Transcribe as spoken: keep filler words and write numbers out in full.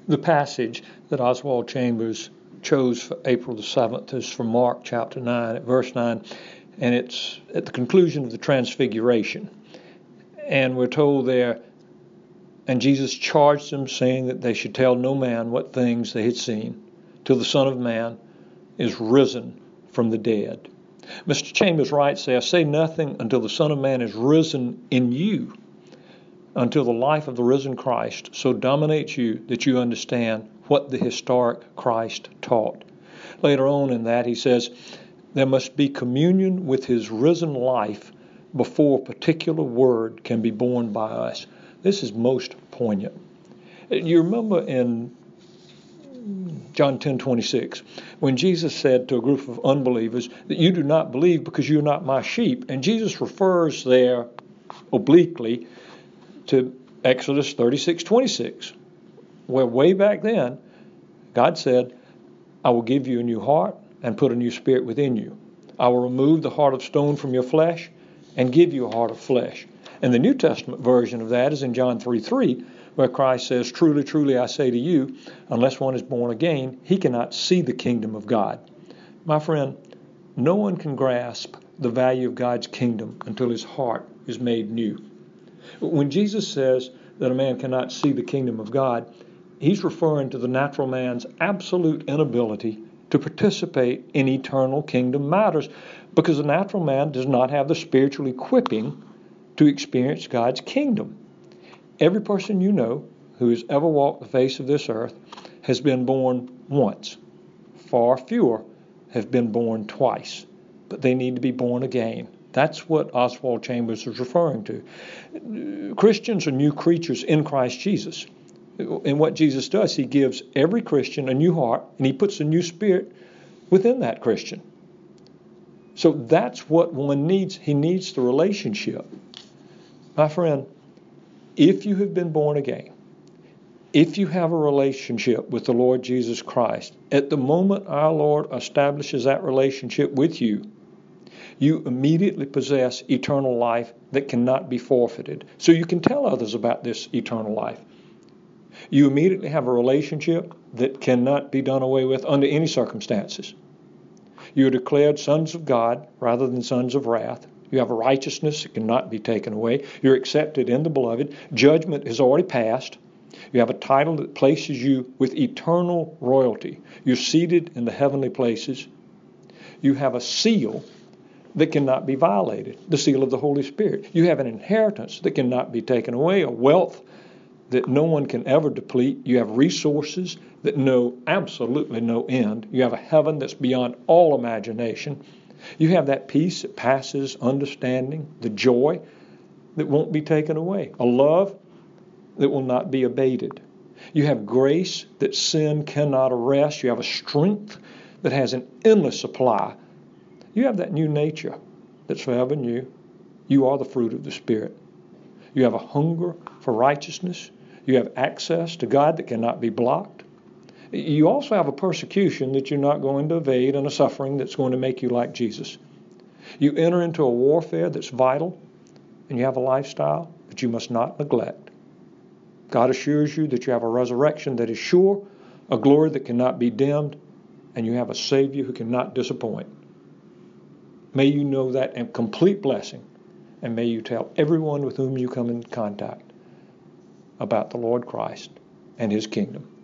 The passage that Oswald Chambers chose for April the seventh is from Mark chapter nine, at verse nine, and it's at the conclusion of the Transfiguration. And we're told there, and Jesus charged them, saying that they should tell no man what things they had seen, till the Son of Man is risen from the dead. Mister Chambers writes there, say nothing until the Son of Man is risen in you, until the life of the risen Christ so dominates you that you understand what the historic Christ taught. Later on in that, he says, there must be communion with his risen life before a particular word can be borne by us. This is most poignant. You remember in John ten twenty-six, when Jesus said to a group of unbelievers that you do not believe because you're not my sheep. And Jesus refers there obliquely to Exodus thirty-six twenty-six, where way back then, God said, I will give you a new heart and put a new spirit within you. I will remove the heart of stone from your flesh and give you a heart of flesh. And the New Testament version of that is in John three three, where Christ says, truly, truly, I say to you, unless one is born again, he cannot see the kingdom of God. My friend, no one can grasp the value of God's kingdom until his heart is made new. When Jesus says that a man cannot see the kingdom of God, he's referring to the natural man's absolute inability to participate in eternal kingdom matters, because the natural man does not have the spiritual equipping to experience God's kingdom. Every person you know who has ever walked the face of this earth has been born once. Far fewer have been born twice, but they need to be born again. That's what Oswald Chambers is referring to. Christians are new creatures in Christ Jesus. And what Jesus does, he gives every Christian a new heart, and he puts a new spirit within that Christian. So that's what one needs. He needs the relationship. My friend, if you have been born again, if you have a relationship with the Lord Jesus Christ, at the moment our Lord establishes that relationship with you, you immediately possess eternal life that cannot be forfeited. So you can tell others about this eternal life. You immediately have a relationship that cannot be done away with under any circumstances. You are declared sons of God rather than sons of wrath. You have a righteousness that cannot be taken away. You're accepted in the beloved. Judgment has already passed. You have a title that places you with eternal royalty. You're seated in the heavenly places. You have a seal that cannot be violated, the seal of the Holy Spirit. You have an inheritance that cannot be taken away, a wealth that no one can ever deplete. You have resources that know absolutely no end. You have a heaven that's beyond all imagination. You have that peace that passes understanding, the joy that won't be taken away, a love that will not be abated. You have grace that sin cannot arrest. You have a strength that has an endless supply. You have that new nature that's forever new. You are the fruit of the Spirit. You have a hunger for righteousness. You have access to God that cannot be blocked. You also have a persecution that you're not going to evade and a suffering that's going to make you like Jesus. You enter into a warfare that's vital, and you have a lifestyle that you must not neglect. God assures you that you have a resurrection that is sure, a glory that cannot be dimmed, and you have a Savior who cannot disappoint. May you know that in complete blessing, and may you tell everyone with whom you come in contact about the Lord Christ and his kingdom.